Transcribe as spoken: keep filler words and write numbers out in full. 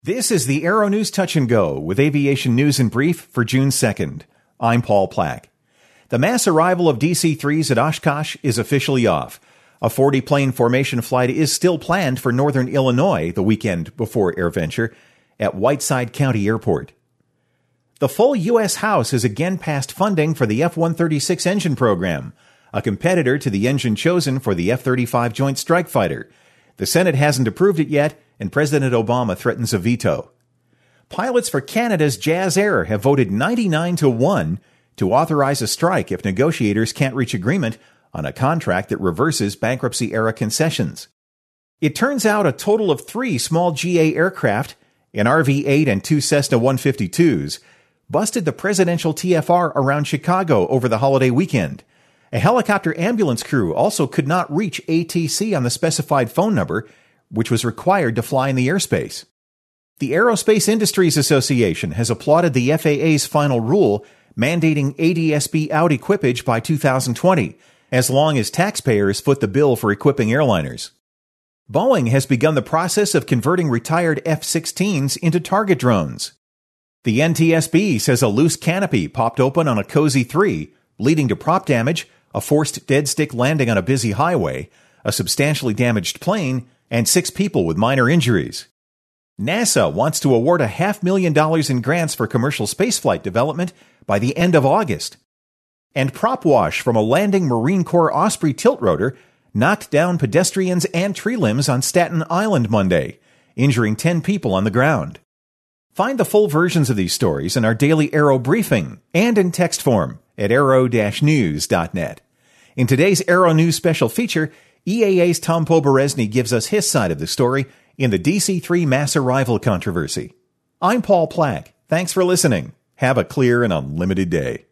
This is the Aero News Touch and Go with aviation news in brief for June second. I'm Paul Plack. The mass arrival of D C threes at Oshkosh is officially off. A forty-plane formation flight is still planned for northern Illinois the weekend before AirVenture at Whiteside County Airport. The full U S House has again passed funding for the F one thirty-six engine program, a competitor to the engine chosen for the F thirty-five Joint Strike Fighter. The Senate hasn't approved it yet, and President Obama threatens a veto. Pilots for Canada's Jazz Air have voted ninety-nine to one to authorize a strike if negotiators can't reach agreement on a contract that reverses bankruptcy-era concessions. It turns out a total of three small G A aircraft, an R V eight and two Cessna one fifty-twos, busted the presidential T F R around Chicago over the holiday weekend. A helicopter ambulance crew also could not reach A T C on the specified phone number, which was required to fly in the airspace. The Aerospace Industries Association has applauded the F A A's final rule mandating A D S B out equipage by two thousand twenty, as long as taxpayers foot the bill for equipping airliners. Boeing has begun the process of converting retired F sixteens into target drones. The N T S B says a loose canopy popped open on a Cozy three, leading to prop damage, a forced dead-stick landing on a busy highway, a substantially damaged plane, and six people with minor injuries. NASA wants to award a half million dollars in grants for commercial spaceflight development by the end of August. And prop wash from a landing Marine Corps Osprey tiltrotor knocked down pedestrians and tree limbs on Staten Island Monday, injuring ten people on the ground. Find the full versions of these stories in our daily Aero briefing and in text form at aero dash news dot net. In today's Aero News special feature, E A A's Tom Poberesny gives us his side of the story in the D C three mass arrival controversy. I'm Paul Plack. Thanks for listening. Have a clear and unlimited day.